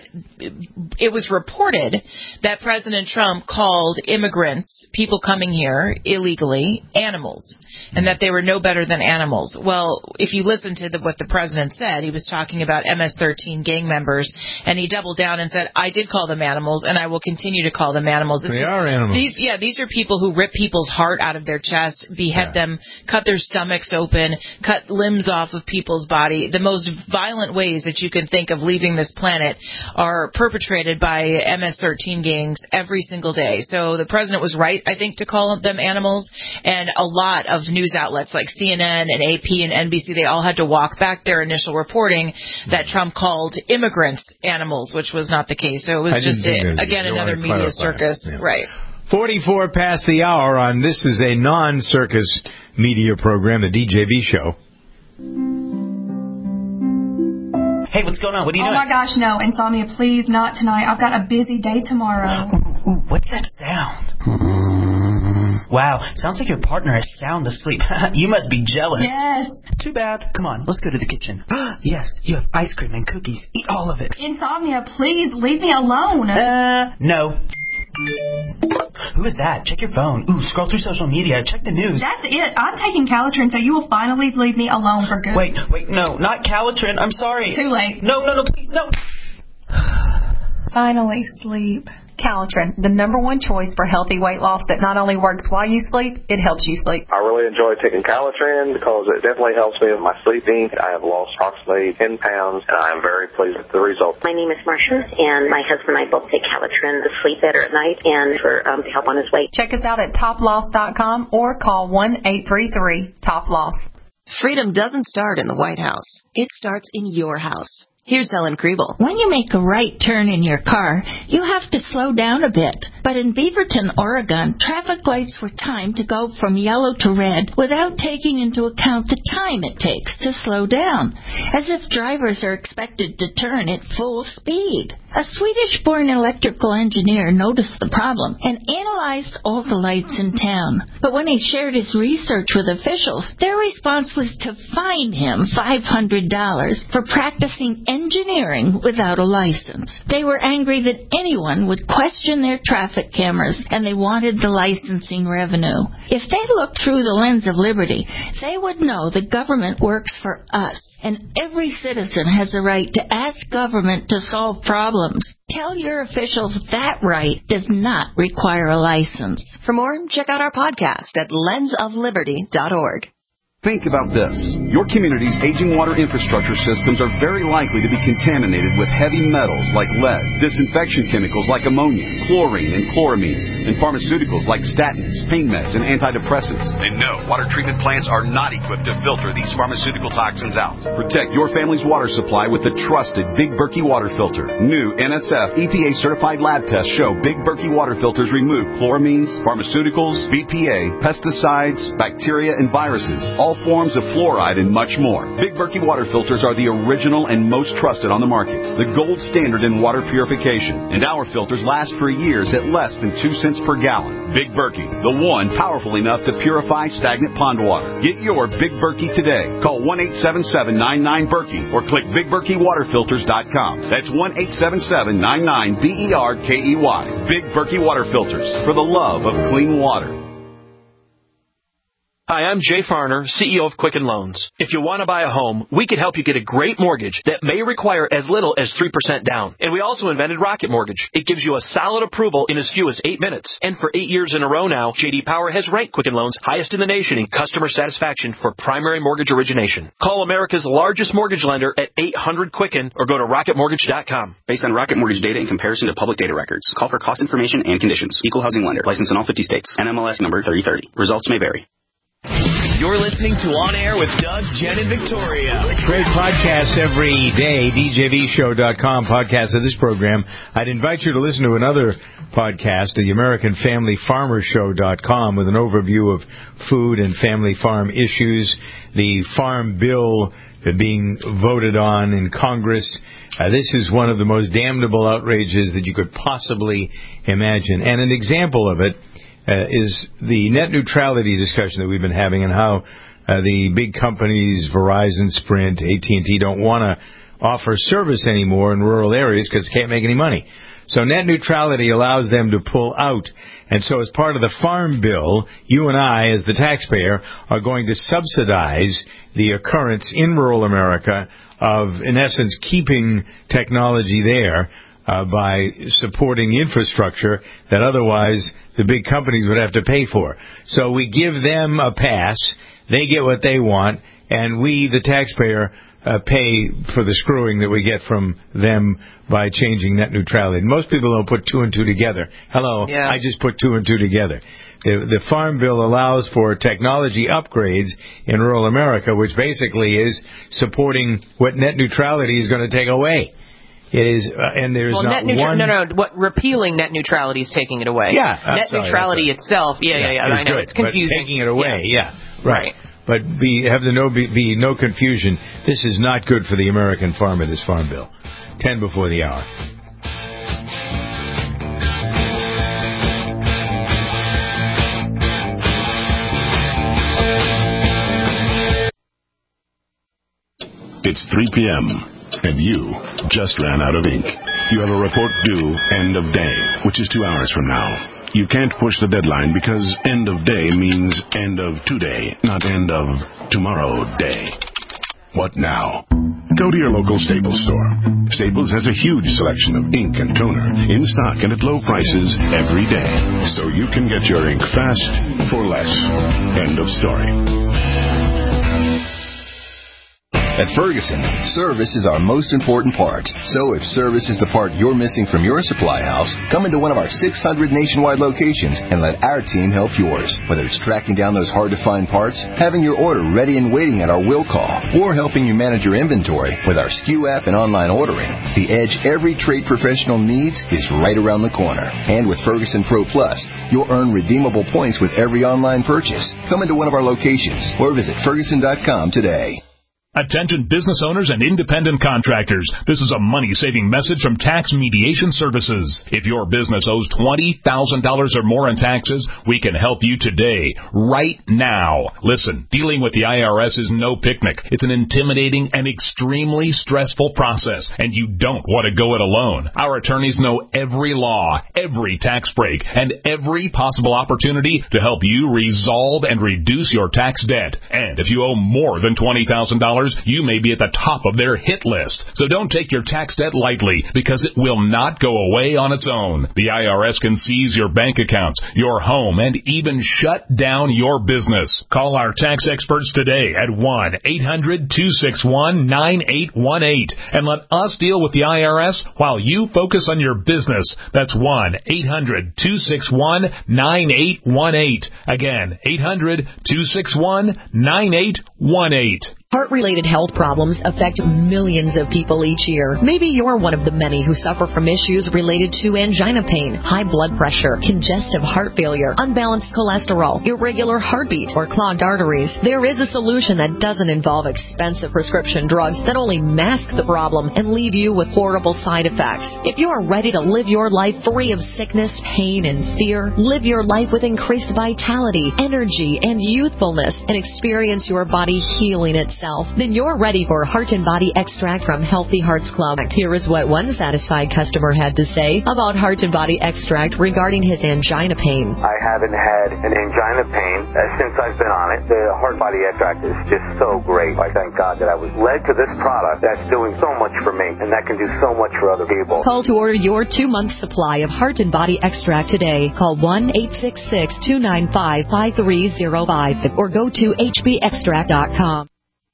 it was reported that President Trump called immigrants, people coming here illegally, animals, and that they were no better than animals. Well, if you listen to the, what the president said, he was talking about M S thirteen gang members, and he doubled down and said, I did call them animals, and I will continue to call them animals. This they is, are animals. These, yeah, these are people who rip people's heart out of their chest, behead yeah. them, cut their stomachs open, cut limbs off of people's body. The most violent ways that you can think of leaving this planet are perpetrated by M S thirteen gangs every single day. So the president was right, I think, to call them animals, and a lot of news outlets like C N N and A P and N B C, they all had to walk back their initial reporting that Trump called immigrants animals, which was not the case. So it was just, a, again, another media circus. Yeah. Right. forty-four past the hour on This Is a Non-Circus Media Program, the D J B Show. Hey, what's going on? What are you oh doing? Oh my gosh, no. Insomnia, please, not tonight. I've got a busy day tomorrow. Ooh, ooh, what's that sound? Wow, sounds like your partner is sound asleep. You must be jealous. Yes. Too bad. Come on, let's go to the kitchen. Yes, you have ice cream and cookies. Eat all of it. Insomnia, please, leave me alone. Uh, no. Who is that? Check your phone. Ooh, scroll through social media. Check the news. That's it. I'm taking Calitrin, so you will finally leave me alone for good. Wait, wait, no, not Calitrin. I'm sorry. Too late. No, no, no, please, no. Finally, sleep. Calitrin, the number one choice for healthy weight loss that not only works while you sleep, it helps you sleep. I really enjoy taking Calitrin because it definitely helps me with my sleeping. I have lost approximately ten pounds, and I am very pleased with the results. My name is Marcia, and my husband and I both take Calitrin to sleep better at night and for um, to help on his weight. Check us out at top loss dot com or call one eight three three top loss. Freedom doesn't start in the White House. It starts in your house. Here's Ellen Kriebel. When you make a right turn in your car, you have to slow down a bit. But in Beaverton, Oregon, traffic lights were timed to go from yellow to red without taking into account the time it takes to slow down, as if drivers are expected to turn at full speed. A Swedish-born electrical engineer noticed the problem and analyzed all the lights in town. But when he shared his research with officials, their response was to fine him five hundred dollars for practicing engineering without a license. They were angry that anyone would question their traffic cameras, and they wanted the licensing revenue. If they looked through the lens of liberty, they would know the government works for us, and every citizen has a right to ask government to solve problems. Tell your officials that right does not require a license. For more, check out our podcast at lens of liberty dot org. Think about this. Your community's aging water infrastructure systems are very likely to be contaminated with heavy metals like lead, disinfection chemicals like ammonia, chlorine and chloramines, and pharmaceuticals like statins, pain meds, and antidepressants. And no, water treatment plants are not equipped to filter these pharmaceutical toxins out. Protect your family's water supply with the trusted Big Berkey water filter. New N S F E P A certified lab tests show Big Berkey water filters remove chloramines, pharmaceuticals, B P A, pesticides, bacteria, and viruses, all forms of fluoride, and much more. Big Berkey water filters are the original and most trusted on the market, the gold standard in water purification, and our filters last for years at less than two cents per gallon. Big Berkey, the one powerful enough to purify stagnant pond water. Get your Big Berkey today. Call one eight seven seven nine nine Berkey or click big berkey water filters dot com. That's one eight seven seven nine nine B E R K E Y. Big Berkey water filters, for the love of clean water. Hi, I'm Jay Farner, C E O of Quicken Loans. If you want to buy a home, we can help you get a great mortgage that may require as little as three percent down. And we also invented Rocket Mortgage. It gives you a solid approval in as few as eight minutes. And for eight years in a row now, J D Power has ranked Quicken Loans highest in the nation in customer satisfaction for primary mortgage origination. Call America's largest mortgage lender at eight hundred Quicken or go to rocket mortgage dot com. Based on Rocket Mortgage data in comparison to public data records. Call for cost information and conditions. Equal housing lender. Licensed in all fifty states. N M L S number thirty thirty. Results may vary. You're listening to On Air with Doug, Jen, and Victoria. Great podcasts every day. D J V show dot com podcast of this program. I'd invite you to listen to another podcast, the American Family Farmer Show dot com, with an overview of food and family farm issues. The farm bill being voted on in Congress. Uh, this is one of the most damnable outrages that you could possibly imagine. And an example of it Uh, is the net neutrality discussion that we've been having, and how uh, the big companies, Verizon, Sprint, A T and T, don't want to offer service anymore in rural areas because they can't make any money. So net neutrality allows them to pull out. And so as part of the farm bill, you and I, as the taxpayer, are going to subsidize the occurrence in rural America of, in essence, keeping technology there uh, by supporting infrastructure that otherwise the big companies would have to pay for. So we give them a pass, they get what they want, and we, the taxpayer, uh, pay for the screwing that we get from them by changing net neutrality. Most people don't put two and two together. Hello, yeah. I just put two and two together. The, the Farm Bill allows for technology upgrades in rural America, which basically is supporting what net neutrality is going to take away. It is, uh, and there's well, not net neutral, one. No, no, what repealing net neutrality is taking it away. Yeah, net sorry, neutrality itself. Yeah, yeah, yeah. yeah I know good, it's confusing. But taking it away, yeah, yeah right. right. But be have the no be, be no confusion. This is not good for the American farmer. This farm bill. Ten before the hour. It's three p.m. and you just ran out of ink. You have a report due end of day, which is two hours from now. You can't push the deadline because end of day means end of today, not end of tomorrow day. What now? Go to your local Staples store. Staples has a huge selection of ink and toner in stock and at low prices every day. So you can get your ink fast for less. End of story. At Ferguson, service is our most important part. So if service is the part you're missing from your supply house, come into one of our six hundred nationwide locations and let our team help yours. Whether it's tracking down those hard-to-find parts, having your order ready and waiting at our will call, or helping you manage your inventory with our S K U app and online ordering, the edge every trade professional needs is right around the corner. And with Ferguson Pro Plus, you'll earn redeemable points with every online purchase. Come into one of our locations or visit Ferguson dot com today. Attention business owners and independent contractors. This is a money-saving message from Tax Mediation Services. If your business owes twenty thousand dollars or more in taxes, we can help you today, right now. Listen, dealing with the I R S is no picnic. It's an intimidating and extremely stressful process, and you don't want to go it alone. Our attorneys know every law, every tax break, and every possible opportunity to help you resolve and reduce your tax debt. And if you owe more than twenty thousand dollars, you may be at the top of their hit list. So don't take your tax debt lightly, because it will not go away on its own. The I R S can seize your bank accounts, your home, and even shut down your business. Call our tax experts today at one eight hundred two six one nine eight one eight and let us deal with the I R S while you focus on your business. That's one eight hundred two six one nine eight one eight. Again, eight hundred two six one nine eight one eight. Heart-related health problems affect millions of people each year. Maybe you're one of the many who suffer from issues related to angina pain, high blood pressure, congestive heart failure, unbalanced cholesterol, irregular heartbeat, or clogged arteries. There is a solution that doesn't involve expensive prescription drugs that only mask the problem and leave you with horrible side effects. If you are ready to live your life free of sickness, pain, and fear, live your life with increased vitality, energy, and youthfulness, and experience your body healing itself, then you're ready for Heart and Body Extract from Healthy Hearts Club. Here is what one satisfied customer had to say about Heart and Body Extract regarding his angina pain. I haven't had an angina pain uh, since I've been on it. The Heart and Body Extract is just so great. I thank God that I was led to this product that's doing so much for me, and that can do so much for other people. Call to order your two-month supply of Heart and Body Extract today. Call one eight six six two nine five five three zero five or go to H B extract dot com.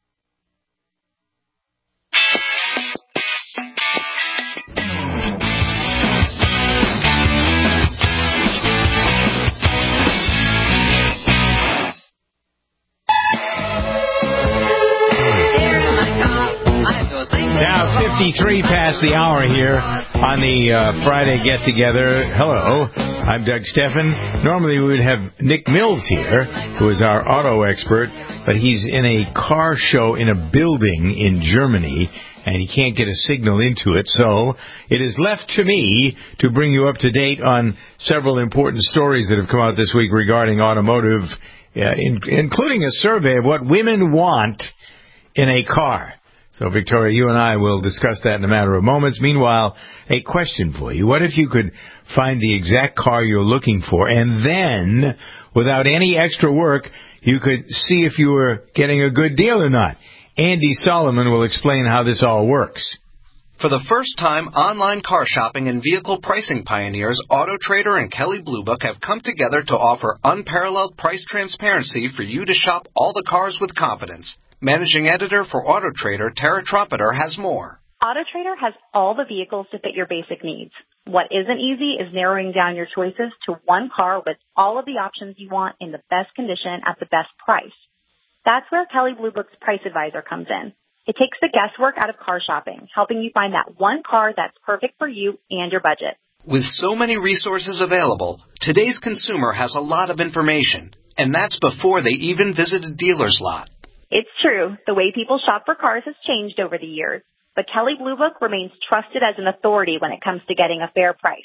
Now fifty-three past the hour here on the uh, Friday get-together. Hello, I'm Doug Steffen. Normally we would have Nick Mills here, who is our auto expert, but he's in a car show in a building in Germany, and he can't get a signal into it, so it is left to me to bring you up to date on several important stories that have come out this week regarding automotive, uh, in, including a survey of what women want in a car. So, Victoria, you and I will discuss that in a matter of moments. Meanwhile, a question for you. What if you could find the exact car you're looking for, and then, without any extra work, you could see if you were getting a good deal or not? Andy Solomon will explain how this all works. For the first time, online car shopping and vehicle pricing pioneers AutoTrader and Kelley Blue Book have come together to offer unparalleled price transparency for you to shop all the cars with confidence. Managing editor for AutoTrader, Tara Trumpeter, has more. AutoTrader has all the vehicles to fit your basic needs. What isn't easy is narrowing down your choices to one car with all of the options you want in the best condition at the best price. That's where Kelley Blue Book's Price Advisor comes in. It takes the guesswork out of car shopping, helping you find that one car that's perfect for you and your budget. With so many resources available, today's consumer has a lot of information, and that's before they even visit a dealer's lot. It's true, the way people shop for cars has changed over the years, but Kelley Blue Book remains trusted as an authority when it comes to getting a fair price.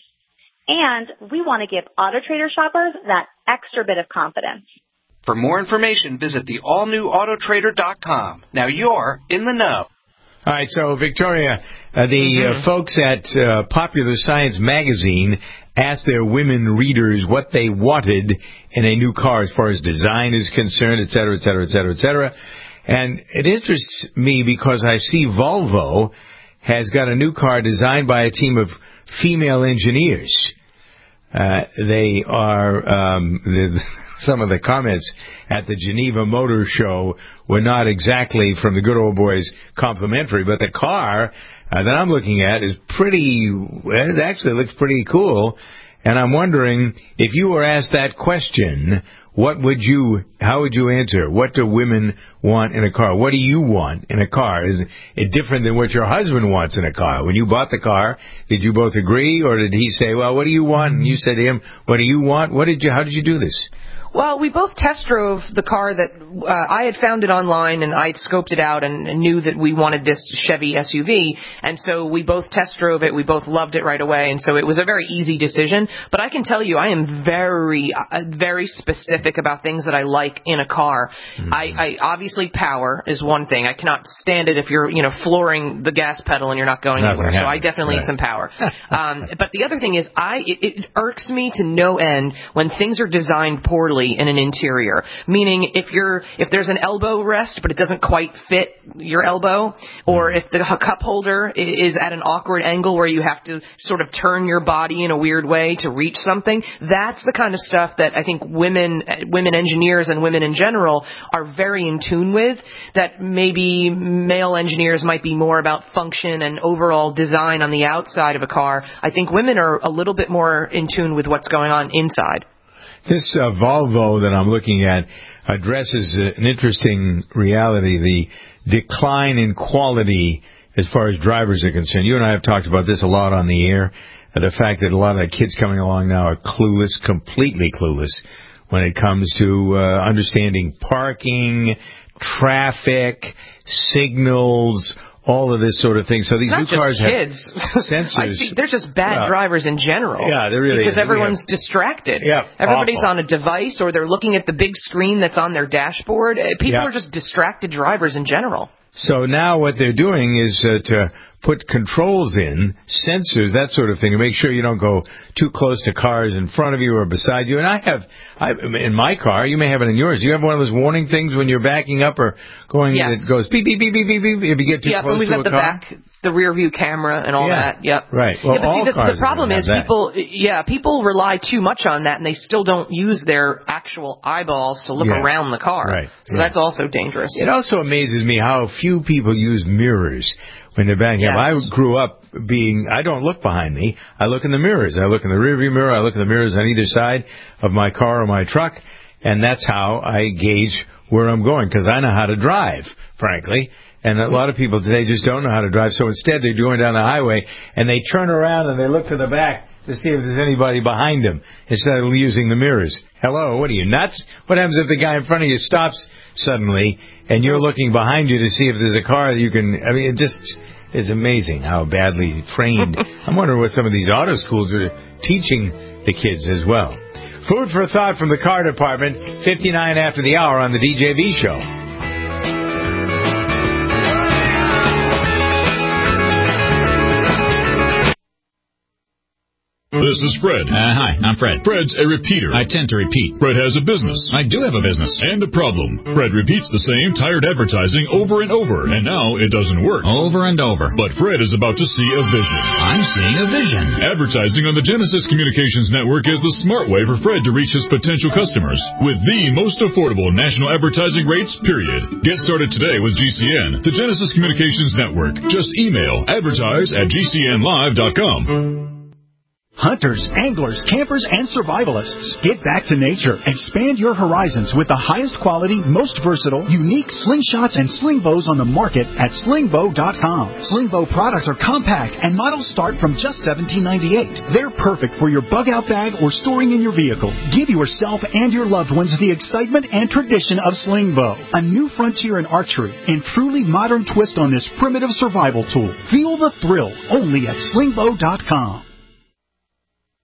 And we want to give AutoTrader shoppers that extra bit of confidence. For more information, visit the all new auto trader dot com. Now you're in the know. All right, so, Victoria, uh, the Mm-hmm. uh, folks at uh, Popular Science magazine asked their women readers what they wanted in a new car as far as design is concerned, et cetera, et cetera, et cetera, et cetera. And it interests me because I see Volvo has got a new car designed by a team of female engineers. Uh, they are, um, the, some of the comments at the Geneva Motor Show were not exactly from the good old boys complimentary, but the car uh, that I'm looking at is pretty, it actually looks pretty cool. And I'm wondering, if you were asked that question, what would you, how would you answer? What do women want in a car? What do you want in a car? Is it different than what your husband wants in a car? When you bought the car, did you both agree, or did he say, well, what do you want? And you said to him, what do you want? What did you, how did you do this? Well, we both test drove the car that uh, I had found it online, and I had scoped it out and, and knew that we wanted this Chevy S U V. And so we both test drove it. We both loved it right away. And so it was a very easy decision. But I can tell you, I am very, uh, very specific about things that I like in a car. Mm-hmm. I, I obviously power is one thing. I cannot stand it if you're, you know, flooring the gas pedal and you're not going Nothing anywhere. happens. So I definitely Right. need some power. um, but the other thing is, I it, it irks me to no end when things are designed poorly in an interior. Meaning, if you're if there's an elbow rest but it doesn't quite fit your elbow, or if the cup holder is at an awkward angle where you have to sort of turn your body in a weird way to reach something, that's the kind of stuff that I think women women engineers and women in general are very in tune with, that maybe male engineers might be more about function and overall design on the outside of a car. I think women are a little bit more in tune with what's going on inside. This uh, Volvo that I'm looking at addresses uh, an interesting reality, the decline in quality as far as drivers are concerned. You and I have talked about this a lot on the air, uh, the fact that a lot of the kids coming along now are clueless, completely clueless, when it comes to uh, understanding parking, traffic, signals, all of this sort of thing. So these Not new just cars kids. have sensors. I see, they're just bad Well, drivers in general. Yeah, they really Because is. everyone's We have- distracted. Yeah, Everybody's awful. on a device, or they're looking at the big screen that's on their dashboard. Uh, People Yeah. are just distracted drivers in general. So now what they're doing is uh, to put controls in, sensors, that sort of thing, to make sure you don't go too close to cars in front of you or beside you. And I have, I, in my car, you may have it in yours, you have one of those warning things when you're backing up or going, Yes. it goes beep, beep, beep, beep, beep, beep, if you get too Yeah, close and we've to got a the car. back, the rear view camera and all Yeah. that. Yep. Right. Well, yeah, but all see, the, cars the problem are gonna is have that. people, yeah, people rely too much on that, and they still don't use their actual eyeballs to look Yeah. around the car. Right. So Yeah. that's also dangerous. It also amazes me how few people use mirrors when they're backing up. Yes. I grew up being, I don't look behind me. I look in the mirrors. I look in the rearview mirror. I look in the mirrors on either side of my car or my truck. And that's how I gauge where I'm going, because I know how to drive, frankly. And a lot of people today just don't know how to drive. So instead they're going down the highway and they turn around and they look to the back to see if there's anybody behind them instead of using the mirrors. Hello, what are you, nuts? What happens if the guy in front of you stops suddenly and you're looking behind you to see if there's a car that you can, I mean, it just is amazing how badly trained. I'm wondering what some of these auto schools are teaching the kids as well. Food for thought from the car department, fifty-nine after the hour on the D J V show. This is Fred. Uh, hi, I'm Fred. Fred's a repeater. I tend to repeat. Fred has a business. I do have a business. And a problem. Fred repeats the same tired advertising over and over, and now it doesn't work. Over and over. But Fred is about to see a vision. I'm seeing a vision. Advertising on the Genesis Communications Network is the smart way for Fred to reach his potential customers with the most affordable national advertising rates, period. Get started today with G C N, the Genesis Communications Network. Just email advertise at g c n live dot com. Hunters, anglers, campers, and survivalists. Get back to nature. Expand your horizons with the highest quality, most versatile, unique slingshots and sling bows on the market at sling bow dot com. Sling bow products are compact and models start from just seventeen ninety-eight. They're perfect for your bug out bag or storing in your vehicle. Give yourself and your loved ones the excitement and tradition of sling bow. A new frontier in archery and truly modern twist on this primitive survival tool. Feel the thrill only at sling bow dot com.